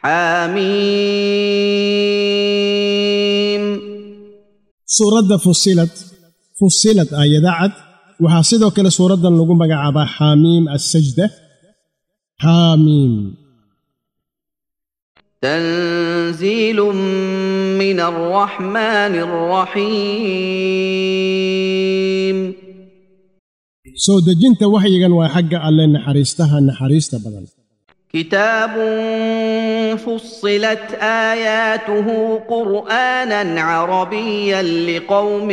حاميم سورة فصلت آيات عد وحاسدو كلا سورة لغو مغعبا حاميم السجدة حاميم تنزيل من الرحمن الرحيم سو دجنت وحيغان waa xagga alle naxariista badan كتاب فصلت آياته قرآنا عربيا لقوم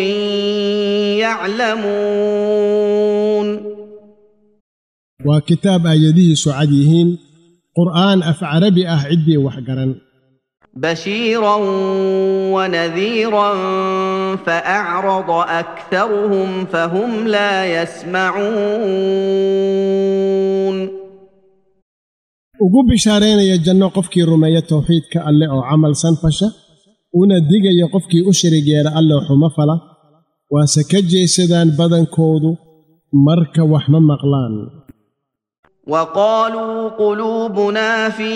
يعلمون وكتاب آياته سعديهين قرآن عربي عدي وحقرا بشيرا ونذيرا فأعرض أكثرهم فهم لا يسمعون ugu bishaareenaya janno qofkii rumeeya tawxiidka alle oo camal san fasha una digaya qofkii u sharigeera alle xuma fala waase ka jeesadaan badankoodu marka wax ma maqlaan وقالوا قلوبنا في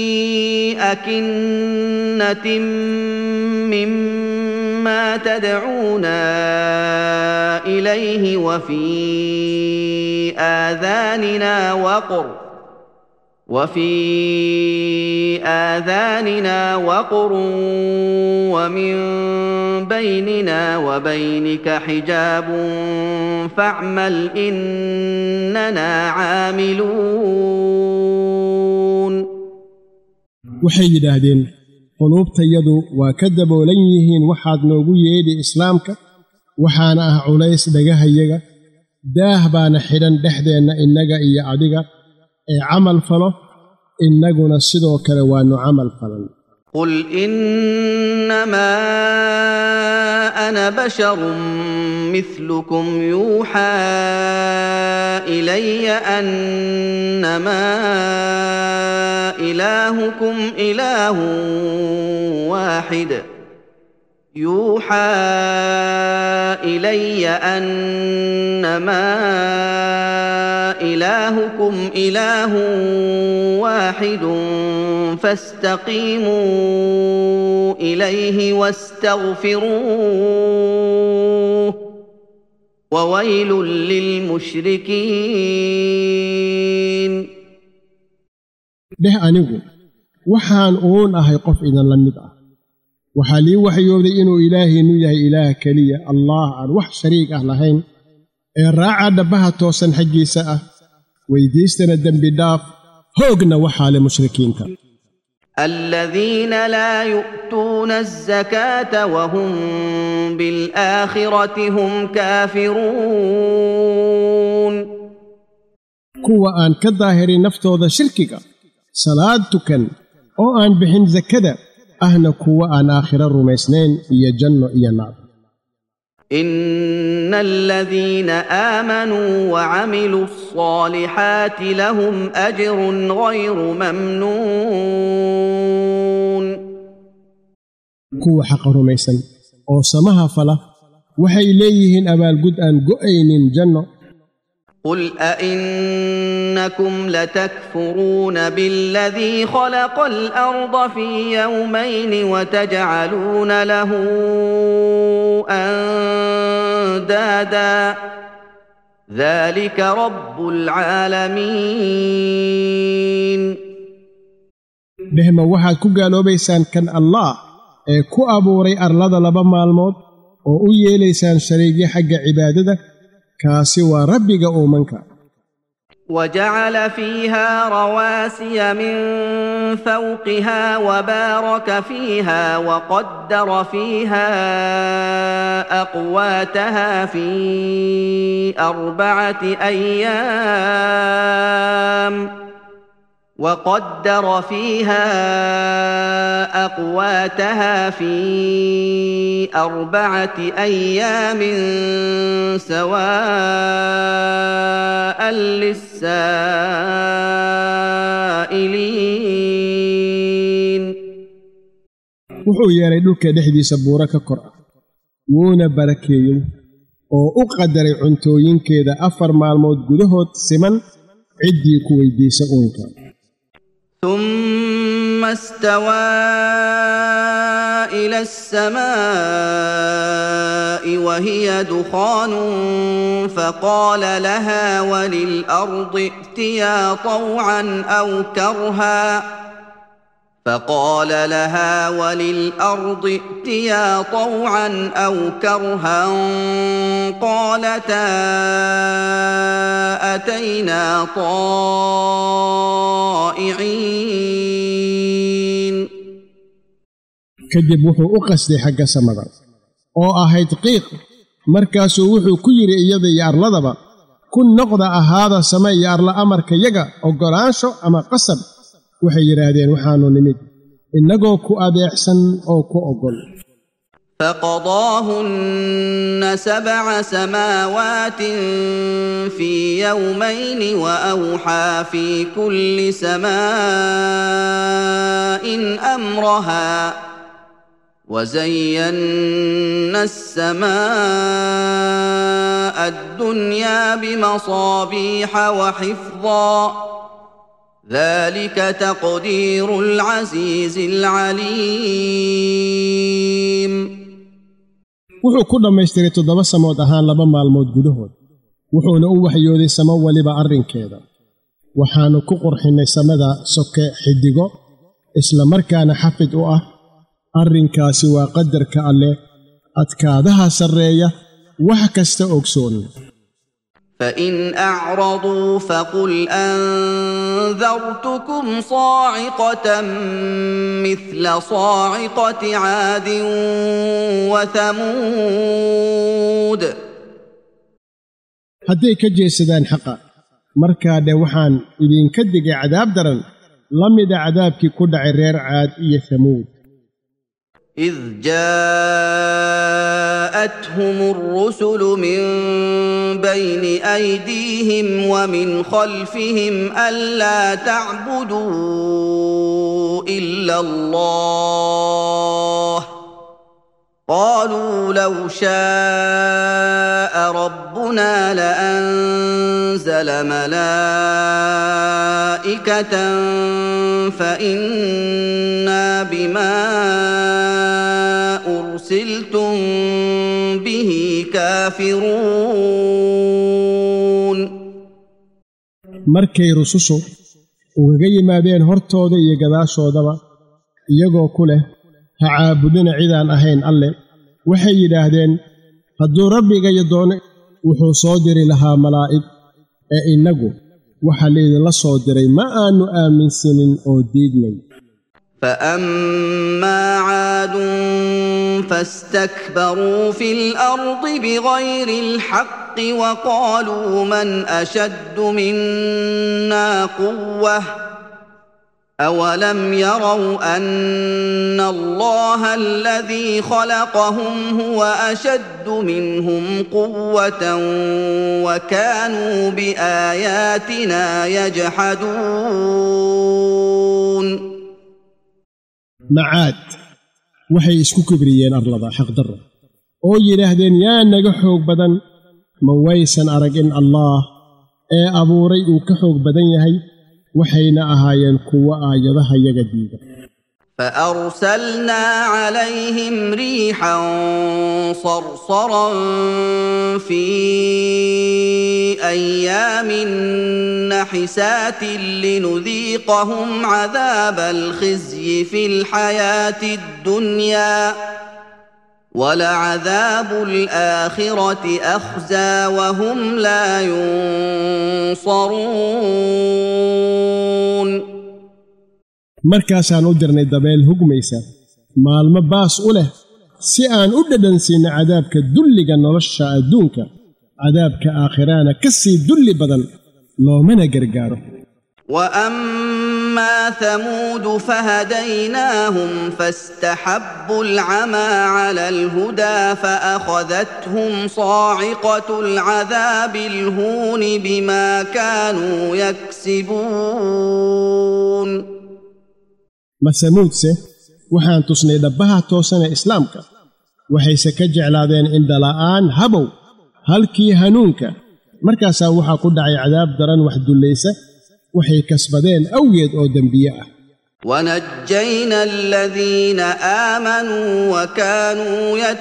أكنة مما تدعونا إليه وفي آذاننا وقر ومن بيننا وبينك حجاب فاعمل إننا عاملون waxay yidhaahdeen quluubtayadu waa ka daboolan yihiin waxaad noogu yeedhi islaamka waxaana ah culays dhagahayaga daah baana xidhan dhexdeenna innaga iyo adiga ee camal falo innaguna sidoo kale waanu camal falan قل إنما أنا بشر مثلكم يوحى إلي أنما إلهكم إله واحد يوحى إلي أنما إلهكم إله واحد فاستقيموا إليه واستغفروه وويل للمشركين ده أنيقو وحان أون أهي قف إذا لم يدع وحالي وحيوذي إنو إلهي نويه إله كلية الله عن وح شريك أهلهين الراعة دبها توسن حجي ساء ويديستنا الدنب داف هوقنا وحال مشركين الذين لا يؤتون الزكاة وهم بالآخرة هم كافرون كوا آن كالظاهر نفتو ذا شركك صلاتك أو آن بحن زكاة أهنا كوا آن آخر الرميسنين إيا جنة إيا نار إن الذين آمنوا وعملوا الصالحات لهم أجر غير ممنون كوا حق رميسن أو سمها فلا وحي ليهن أبال قد أن قؤين جنة قل أئنكم لتكفرون بالذي خلق الأرض في يومين وتجعلون له أندادا ذلك رب العالمين بهما واحد كقالوا بيسان كان الله كو أبوري أرلاد لبا مالموت وأوي ليسان شريكي حق عبادته كاسوا ربك أومنك وجعل فيها رواسي من فوقها وبارك فيها وقدر فيها أقواتها في 4 أيام وقدر فيها أقواتها في 4 أيام سواء للسائلين wuxuu yeelay dhulka dhexdiisa buuro ka kor ah wuuna barakeeyey oo u qadaray cuntooyinkeeda 4 maalmood gudahood siman ciddii ku weydiisa uunka ثم استوى إلى السماء وهي دخان فقال لها وللأرض ائتيا طوعا أو كرها قالتا أتينا طائعين kadib wuxuu u qasday xagga samada oo ahayd qiiq markaasuu wuxuu ku yiri iyada iyo arladaba ku noqda ahaada sama iyo arla amarka yaga ogolaansho ama qasab waxay yiraahdeen waxaanu nimid inagoo ku adeecsan oo ku ogol فقضاهن 7 سماوات في يومين وأوحى في كل سماء أمرها وزينا السماء الدنيا بمصابيح وحفظا ذلك تقدير العزيز العليم wuxuu ku dhammaystiray 7 samood ahaan 2 maalmood gudahood wuxuuna u waxyooday samo waliba arrinkeeda waxaanu ku qurxinay samada soke xidigo isla markaana xafid u ah arrinkaasi waa qadarka alle adkaadaha sareeya wax kasta ogsoon فإن أعرضوا فقل أنذرتكم صاعقة مثل صاعقة عاد وثمود hadday ka jeesadaan xaqa markaa dhe waxaan idinka digay cadaab daran la mida cadaabkii ku dhacay reer caad iyo thamuud إذ جاءتهم الرسل من بين أيديهم ومن خلفهم ألا تعبدوا إلا الله قالوا لو شاء ربنا لأنزل ملائكة فإنا بما أرسلتم به كافرون markay rusushu ugaga yimaadeen hortooda iyo gadaashoodaba iyagoo ku leh ha caabudina cidaan ahayn alle waxay yidhaahdeen hadduu rabbigayo doono wuxuu soo diri lahaa malaa'ig ee innagu waxa laydinla soo diray ma aanu aaminsanin oo diidnay فأما عاد فاستكبروا في الأرض بغير الحق وقالوا من أشد منا قوة أولم يروا أن الله الذي خلقهم هو أشد منهم قوة وكانوا بآياتنا يجحدون macaad waxay isku kibriyeen arlada xaqdarra oo yidhaahdeen yaa naga xoog badan ma waysan arag in allaah ee abuuray uu ka xoog badan yahay waxayna ahaayeen kuwa aayadaha yaga diida فأرسلنا عليهم ريحا صرصرا في أيام نحسات لنذيقهم عذاب الخزي في الحياة الدنيا ولعذاب الآخرة أخزى وهم لا ينصرون markaasaan u dirnay dabeel hugmaysa maalmo baas u leh si aan u dhadhansiinno cadaabka dulliga nolosha adduunka cadaabka aakhirana ka sii dulli badan loomana gargaaro وأما ثمود فهديناهم فاستحبوا العمى على الهدى فأخذتهم صاعقة العذاب الهون بما كانوا يكسبون masamuudse waxaan tusnay dhabbaha toosana islaamka waxayse ka jeclaadeen indhala'aan habow halkii hanuunka markaasaa waxaa ku dhacay cadaab daran wax dullaysa waxay kasbadeen awgeed oo dembiye ah ونجينا الذين آمنوا وكانوا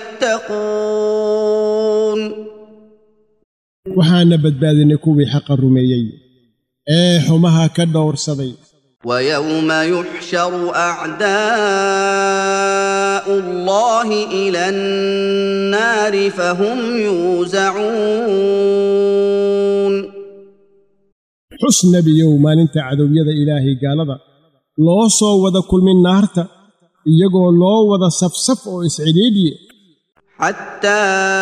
يتقون waxaana badbaadinay kuwii xaqa rumeeyey ee xumaha ka dhowrsaday ويوم يحشر أعداء الله إلى النار فهم يوزعون xus nebiyow maalinta cadowyada ilaahay gaalada loo soo wada kulmin naarta iyagoo loo wada safsaf oo iscidhiidhiye حتى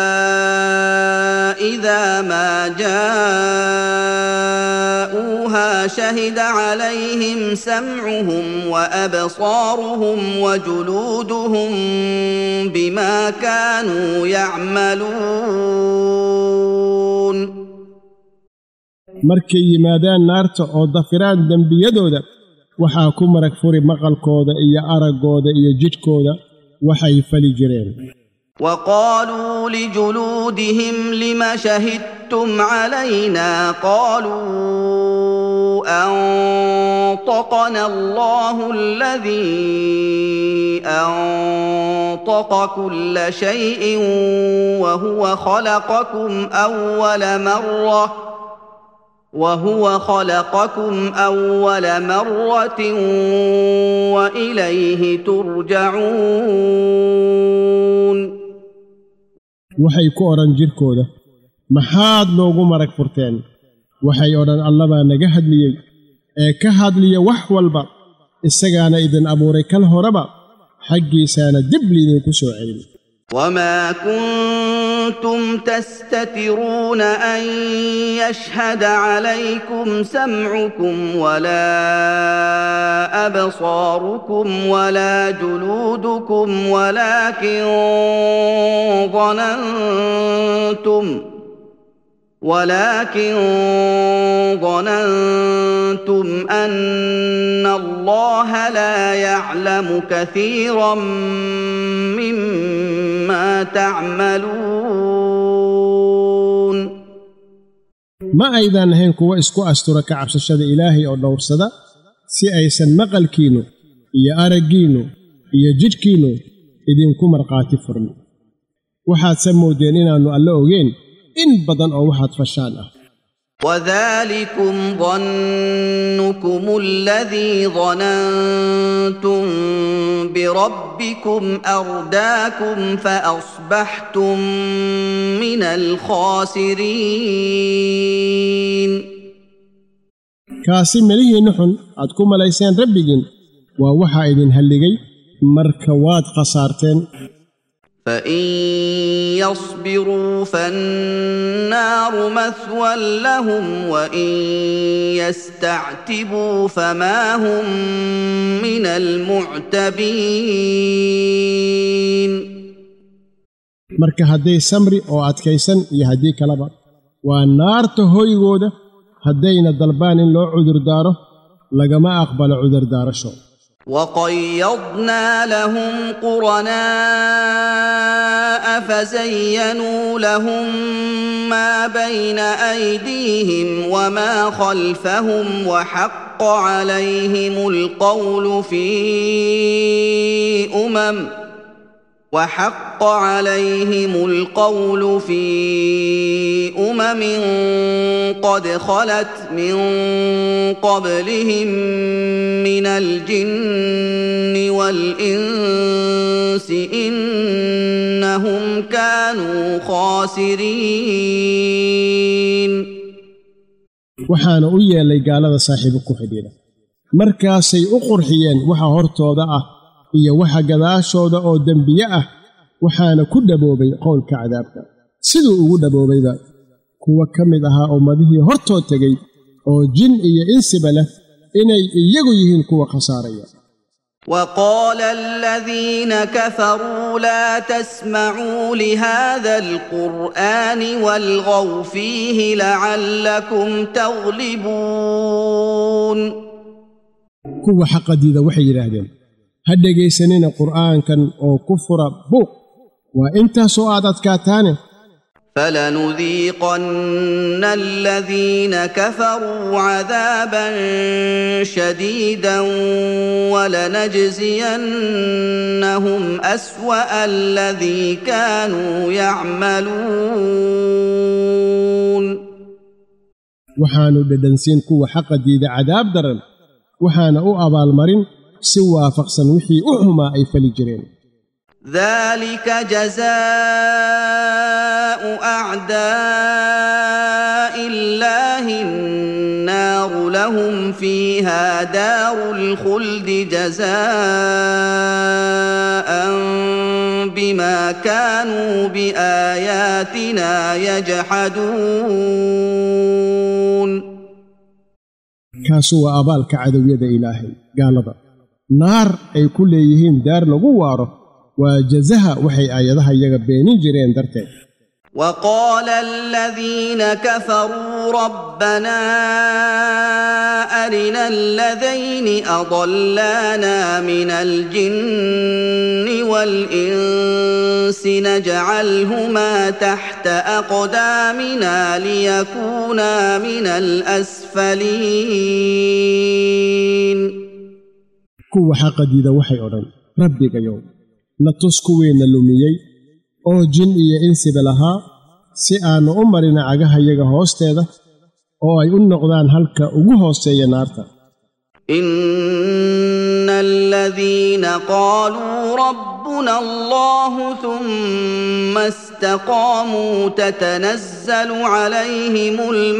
إذا ما جاءوها شهد عليهم سمعهم وأبصارهم وجلودهم بما كانوا يعملون markay yimaadaan naarta oo dafiraan dembiyadooda waxaa ku marag furi maqalkooda iyo araggooda iyo jidhkooda waxay fali jireen وقالوا لجلودهم لم شهدتم علينا قالوا أنطقنا الله الذي أنطق كل شيء وهو خلقكم أول مرة وإليه ترجعون waxay ku oran jirkooda maxaad noogu marag furteen waxay oran alla baa naga hadliyay ee ka hadliya wax walba isagaana idin abuuray kal horeba xaggiisaana dib liidinku soo celin وما كنتم تستترون أن يشهد عليكم سمعكم ولا أبصاركم ولا جلودكم ولكن ظننتم أن الله لا يعلم كثيرا مما تعملون ma aydan ahayn kuwa isku astura ka cabsashada ilaahay oo dhowrsada si aysan maqalkiinu iyo araggiinu iyo jidhkiinu idinku marqaati furin waxaad samoodeen inaannu alla ogeyn in badan oo waxaad fashaan ah وذلكم ظنكم الذي ظننتم بربكم أرداكم فأصبحتم من الخاسرين kaasi melihiinna xun aad ku malayseen rabbigiin waa waxaa idin halligay marka waad khasaarteen فإن يصبروا فالنار مثوى لهم وإن يستعتبوا فما هم من المعتبين marka hadday samri oo adkaysan iyo haddii kaleba waa naarta hoygooda haddayna dalbaan in loo cudurdaaro lagama aqbalo cudurdaarasho وقيضنا لهم قرناء فزينوا لهم ما بين أيديهم وما خلفهم وحق عليهم القول في أمم قد خلت من قبلهم من الجن والإنس إنهم كانوا خاسرين waxaana u yeelay gaalada saaxiibo ku xidhiidha markaasay u qurxiyeen waxa hortooda ah iyo waxa gadaashooda oo dembiye ah waxaana ku dhaboobay qowlka cadaabka siduu ugu dhaboobayba kuwa ka mid ahaa ummadihii hortood tegey oo jin iyo insiba leh inay iyagu yihiin kuwa khasaaraya وقال الذين كفروا لا تسمعوا لهذا القرآن والغوا فيه لعلكم تغلبون kuwa xaqadiida waxay yidhaahdeen ha dhegaysanina qur'aankan oo ku fura buuq waa intaasoo aad adkaataane فلنذيقن الذين كفروا عذابا شديدا ولنجزينهم أسوأ الذي كانوا يعملون waxaanu dhadhansiin kuwa xaqa diida cadaab daran waxaana u abaalmarin si waafaqsan wixii u xumaa ay fali jireen ذلك جزاء أعداء الله النار لهم فيها دار الخلد جزاء بما كانوا بآياتنا يجحدون kaasuu waa abaalka cadawiyada ilaahay gaalada naar ay ku leeyihiin daar lagu waaro waa jazaha waxay aayadaha iyaga beenin jireen darteed وقال الذين كفروا ربنا أرنا الذين أضلانا من الجن والإنس نجعلهما تحت أقدامنا ليكونا من الأسفلين kuwa xaqa diida waxay odhan rabbiga yow na tus kuweena lumiyey oo jin iyo insiba lahaa si aanu u marina cagahayaga hoosteeda oo ay u noqdaan halka ugu hooseeya naarta إن الذين قالوا ربنا الله ثم استقاموا تتنزل عليهم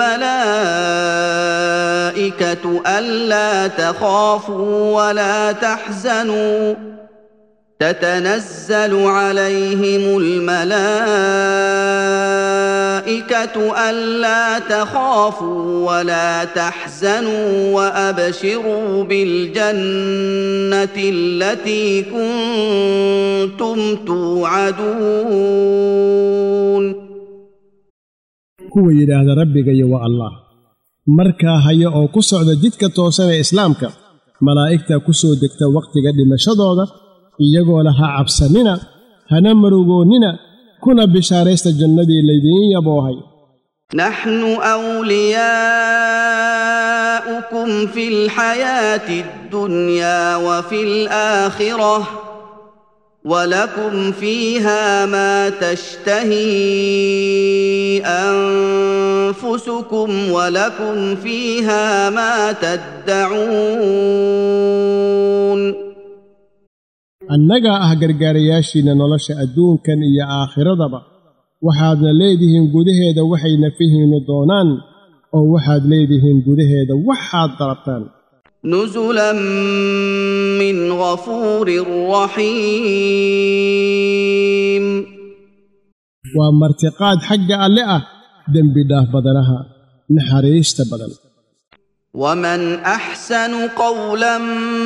الملائكة ألا تخافوا ولا تحزنوا تتنزل عليهم الملائكة ألا تخافوا ولا تحزنوا وأبشروا بالجنة التي كنتم توعدون kuwa yidhaahda rabbigayo waa allah markaa haya oo ku socda jidka toosan ee islaamka malaa'igta ku soo degta wakhtiga dhimashadooda iyagoo laha cabsanina hana marugoonnina kuna bishaaraysta jannadii laydiin yaboohay نحن أولياؤكم في الحياة الدنيا وفي الآخرة ولكم فيها ما تشتهي أنفسكم ولكم فيها ما تدعون annagaa ah gargaarayaashiinna nolosha adduunkan iyo aakhiradaba waxaadna leedihiin gudaheeda waxay nafihiinnu doonaan oo waxaad leedihiin gudaheeda waxaad dalabtaan نزلا من غفور رحيم waa martiqaad xagga alle ah dembi dhaaf badanaha naxariista badan ومن أحسن قولا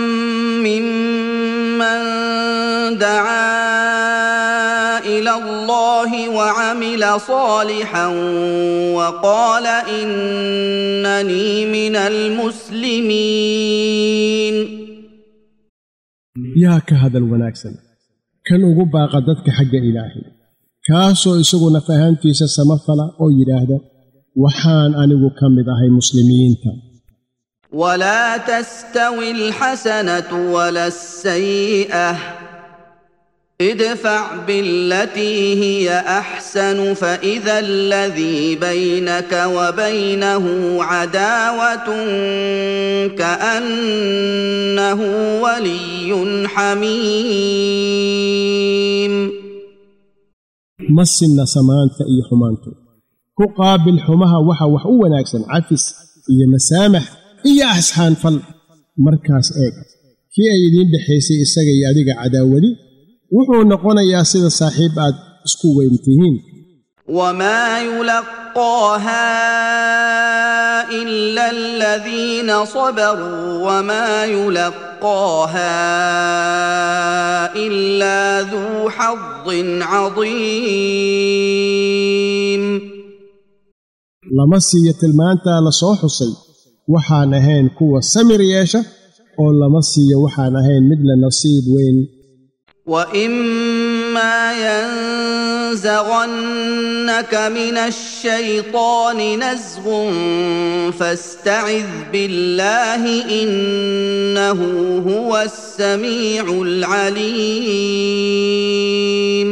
ممن دعا إلى الله وعمل صالحا وقال إنني من المسلمين yaa ka hadal wanaagsan kan ugu baaqa dadka xagga ilaahay kaasoo isaguna fahantiisa samafala oo yidhaahda waxaan anigu ka mid ahay muslimiinta ولا تستوي الحسنة ولا السيئة ادفع بالتي هي أحسن فإذا الذي بينك وبينه عداوة كأنه ولي حميم ma sinna samaanta iyo xumaantu ku qaabil xumaha waxa wax u wanaagsan cafis iyo masaamax iyo axsaan fal markaas eeg kii ay idiin dhexaysay isaga iyo adiga cadaawadi wuxuu noqonayaa sida saaxiib aad isku weyn tihiin وما يلقاها إلا الذين صبروا وما يلقاها إلا ذو حظ عظيم lama siiyo tilmaantaa la soo xusay waxaan ahayn kuwa samir yeesha oo lama siiyo waxaan ahayn mid la nasiib weyn وإما ينزغنك من الشيطان نزغ فاستعذ بالله إنه هو السميع العليم.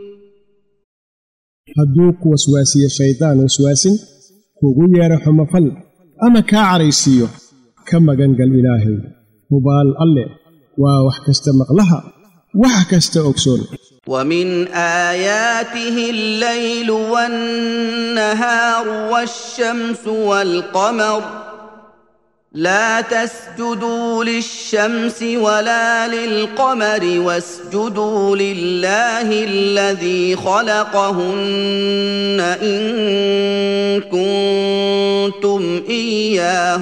هدوك وسواسي الشيطان وسواس كوغو يرحم فل أما كعريسيو كما جنجل إلهي مبال الله ووحكست مقلها وحكست أكسون. ومن آياته الليل والنهار والشمس والقمر لا تسجدوا للشمس ولا للقمر واسجدوا لله الذي خلقهن إن كنتم إياه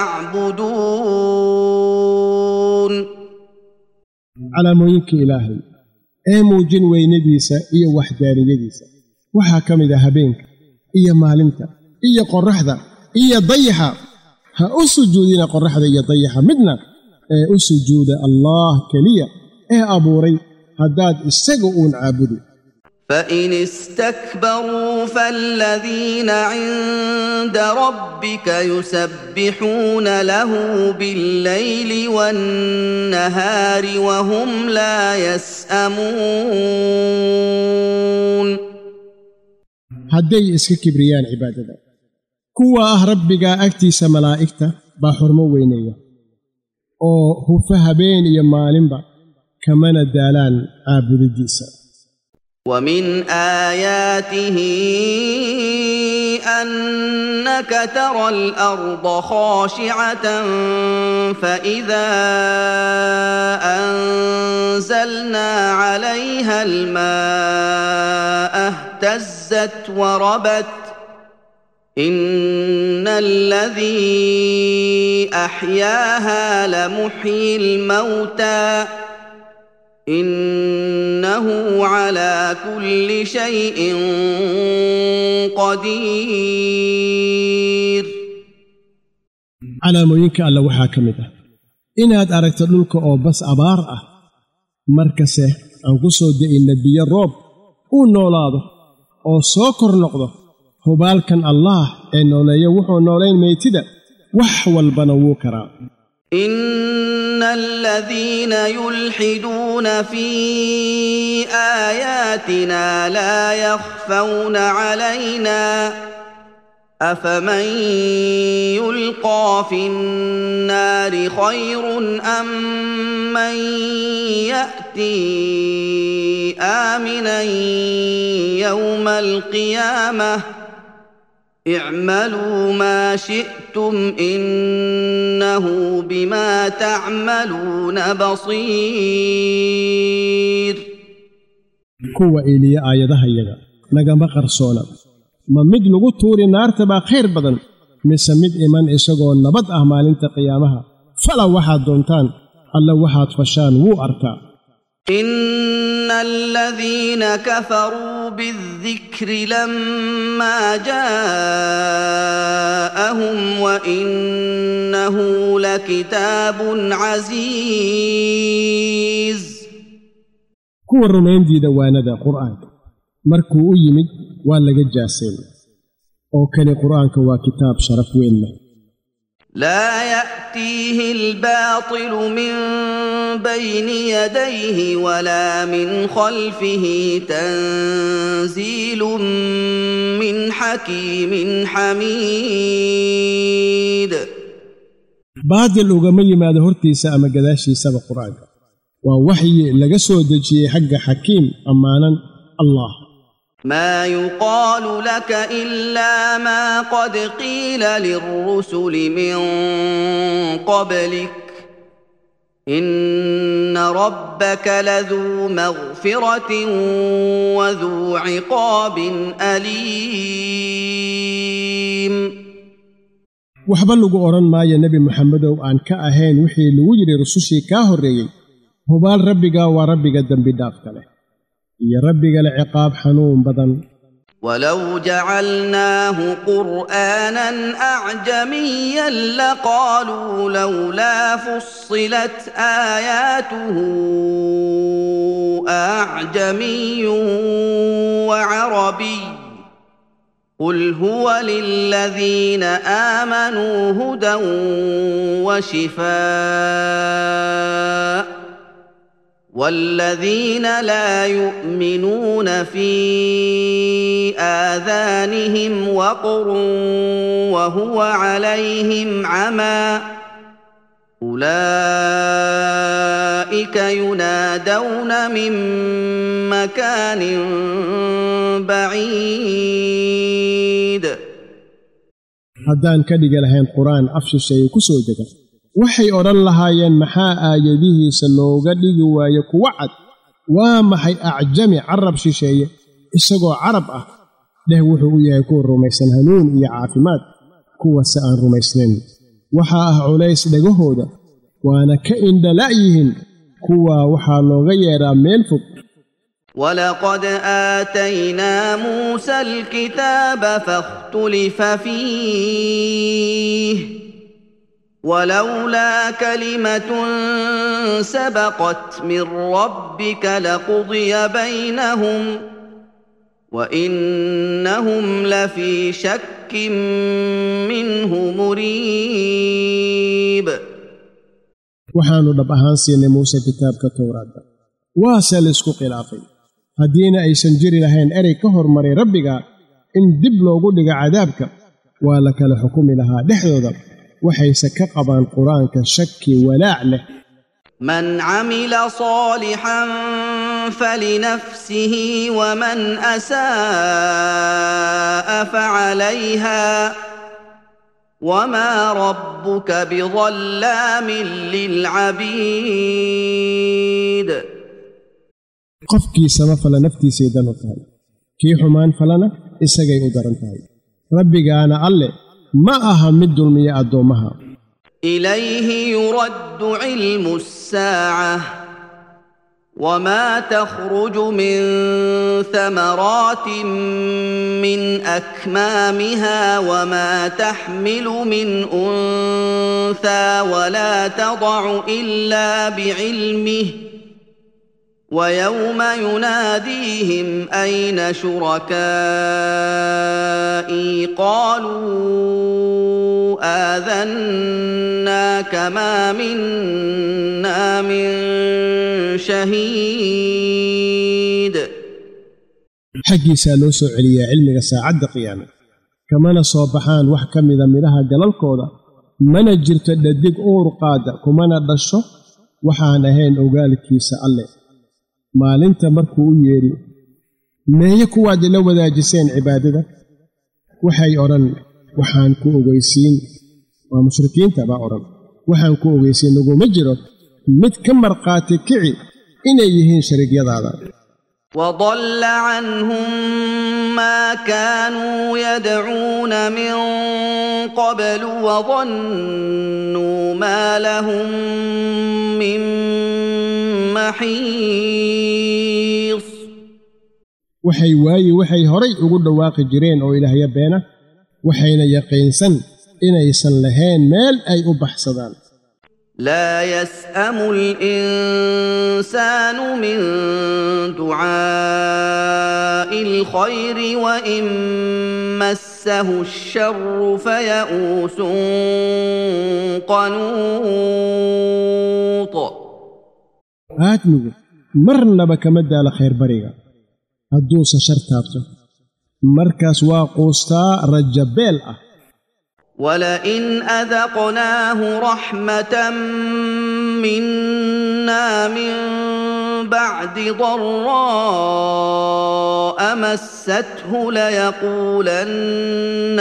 تعبدون. على موينك إلهي موجن وينديسا إيا وحدانيديسا وحا كمدا هبينك إيا مالنتا إيا قرحدا إيا ضيحا ها أسجودين قرحدا إيا ضيحا مدنا أسجود الله كليا أبوري هداد استقعون عابدو. فإن استكبروا فالذين عند ربك يسبحون له بالليل والنهار وهم لا يسأمون. هدي اسك كبريان عبادة كوا ربك أكتيس ملائكته بحرمو وينية أو هو فهبين يمالين با كمان الدالان عابد الديسة. ومن آياته أنك ترى الأرض خاشعة فإذا أنزلنا عليها الماء اهتزت وربت إن الذي أحياها لمحيي الموتى إنه على كل شيء قدير. على موينك الله وحا كمده إناد أركت للك أو بس أبارأة مركسه أنقصه دي النبي الرب ونولاده أو سوكر نقضه هبالكن الله إنه لا يوحو نولين ميتدا وحو البنوكرا. إن الذين يلحدون في آياتنا لا يخفون علينا أفمن يلقى في النار خير أم من يأتي آمنا يوم القيامة اعملوا ما شئتم إنه بما تعملون بصير. كوا إلي آيادها يغا نغا قرصونا ما مد لغو توري نار تبا خير بدن مسمد إيمان إساقو نبد أهمالين تقيامها فلا واحد دونتان ألا واحد فشان وو أركا. إن الذين كفروا بالذكر لما جاءهم وإنه لكتاب عزيز. كو الرمين دي دوانا دا قرآن مركو يمد ولا جاسين أو كان قرآن كوا كتاب شرف وإنه لا يأتيه الباطل من بين يديه ولا من خلفه تنزيل من حكيم حميد. بعد الأغمي ما دهرتي سأما قداشي سبا قرآن ووحي لقسو دجي حق حكيم أمانا الله. ما يقال لك إلا ما قد قيل للرسل من قبلك إن ربك لذو مغفرة وذو عقاب أليم. وحبلغ أوران ما يا نبي محمد وأن كأهين وحي لوجري رسوشي كاهرين هبال ربك وربك الدم بدافك له يا ربك العقاب حنون بدن. ولو جعلناه قرآنا أعجميا لقالوا لولا فصلت آياته أعجمي وعربي قل هو للذين آمنوا هدى وشفاء والذين لا يؤمنون في آذانهم وقر وهو عليهم عمى أولئك ينادون من مكان بعيد. haddaan ka dhigi lahayn quraan afshisheeye ku soo dega waxay odhan lahaayeen maxaa aayadihiisa looga dhigi waayo kuwa cad waa maxay acjami carab shisheeye isagoo carab ah dheh wuxuu u yahay kuwa rumaysan hanuun iyo caafimaad kuwase aan rumaysnayn waxaa ah culays dhagahooda waana ka indhala'yihiin kuwa waxaa looga yeedhaa meel fog. ولقد آتينا موسى الكتاب فاختلف فيه ولولا كلمة سبقت من ربك لقضي بينهم وإنهم لفي شك منه مريب. waxaanu dhab ahaan siinay muuse kitaabka towraadda waase laysku khilaafay haddiina aysan jiri lahayn erey ka hormaray rabbiga in dib loogu dhigo cadaabka waa la kala xukumi lahaa dhexdooda waxayse ka qabaan qur-aanka shaki walaac leh. man camila صالحا فلنفسه ومن أساء فعليها وما ربك بظلام للعبيد. qofkii sama fala naftiisay dan u tahay kii xumaan falana isagay u daran tahay rabbigaana alle ma aha mid dulmiya addoommaha. ilayhi yuraddu cilmu الساعة وما تخرج من ثمرات من أكمامها وما تحمل من أنثى ولا تضع إلا بعلمه ويوم يناديهم أين شركائي قالوا آذناك ما منا من شهيد. xaggiisaa loo soo celiyaa cilmiga saacadda qiyaame kamana soo baxaan wax ka mida midhaha galalkooda mana jirto dhadig uur qaada kumana dhasho waxaan ahayn ogaalkiisa alle maalinta markuu u yeedhi meeye kuwaad ila wadaajiseen cibaadada waxay odhan waxaan ku ogeysiin waa mushrikiinta baa odhan waxaan ku ogeysiin naguma jiro mid ka marqaati kici inay yihiin shariigyadaada. وضل عنهم ما كانوا يدعون من قبل وظنوا ما لهم من محيص. waxay horay ugu dhawaaqi jireen oo ilaahya beena waxayna yaqiinsan inaysan lahayn meel ay u baxsadaan. لا يسأم الإنسان من دعاء الخير وإن مسه الشر فيئوس قنوط. aadmigu marnaba kama daala khayr bariga hadduusa shar taabto markaas waa quustaa rajabeel ah. ولئن أذقناه رحمة منا من بعد ضراء مسته ليقولن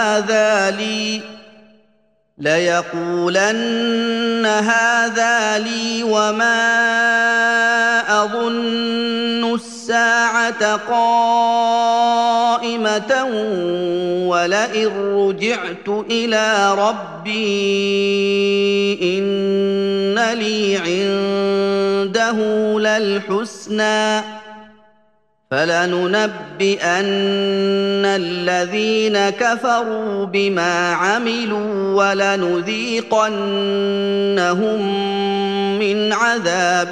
هذا لي وما أظن الساعة قائمة ولئن رجعت إلى ربي إن لي عنده للحسنى فلننبئن الذين كفروا بما عملوا ولنذيقنهم من عذاب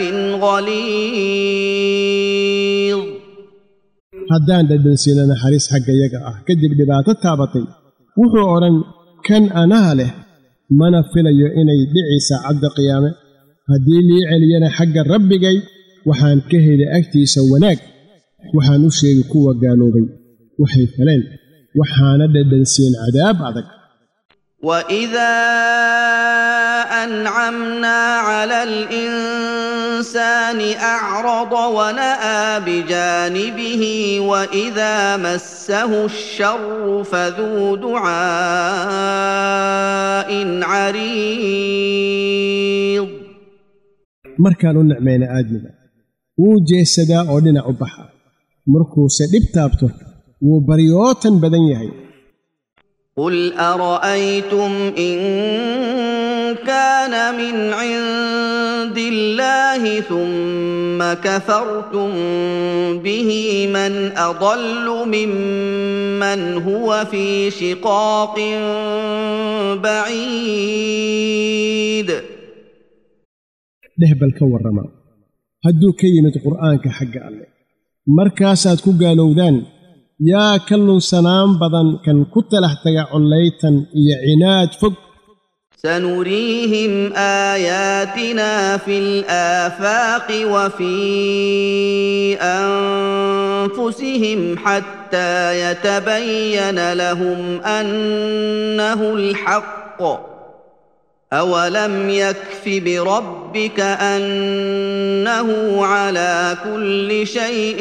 غليظ haddaan dhadhansiina naxariis xagga yaga ah kadib dhibaato taabatay wuxuu odhan kan anaa leh mana filayo inay dhici saacadda qiyaame haddii lii celiyana xagga rabbigay waxaan ka helay agtiisa wanaag waxaan u sheegi kuwa gaaloobay waxay faleen waxaana dhadhansiin cadaab adag وإذا أنعمنا على الإنسان أعرض ونأى بجانبه وإذا مسه الشر فذو دعاء عريض markaan u nicmayna aadmiga wuu jeesadaa oo dhinac u baxa markuuse dhib taabto wuu baryootan badan yahay قل أرأيتم إن كان من عند الله ثم كفرتم به من أضل ممن هو في شقاق بعيد dhehbal ka warrama hadduu ka yimid qur'aanka xagga alle markaasaad ku gaalowdaan yaa ka lunsanaan badan kan ku talax taga collaytan iyo cinaad fog سنريهم آياتنا في الآفاق وفي أنفسهم حتى يتبين لهم أنه الحق أولم يكف بربك أنه على كل شيء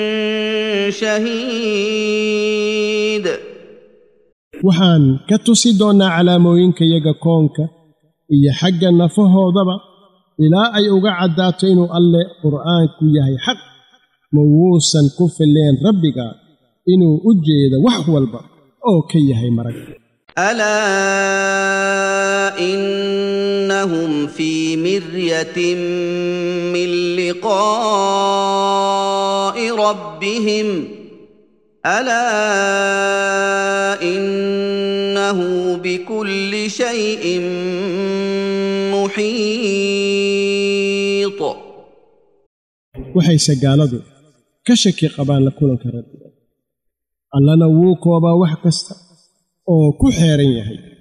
شهيد waxaan ka tusi doonnaa calaamooyinka yaga koonka iyo xagga nafahoodaba ilaa ay uga caddaato inuu alle qur'aanku yahay xaq ma wuusan ku filleen rabbiga inuu u jeedo wax walba oo ka yahay marag ألا إنهم في مرية من لقاء ربهم ألا إنه بكل شيء محيط waxay sagaaladu ka shaki qabaan la kulanka rabbiga allana wuu koobaa wax kasta oo ku xeeran yahay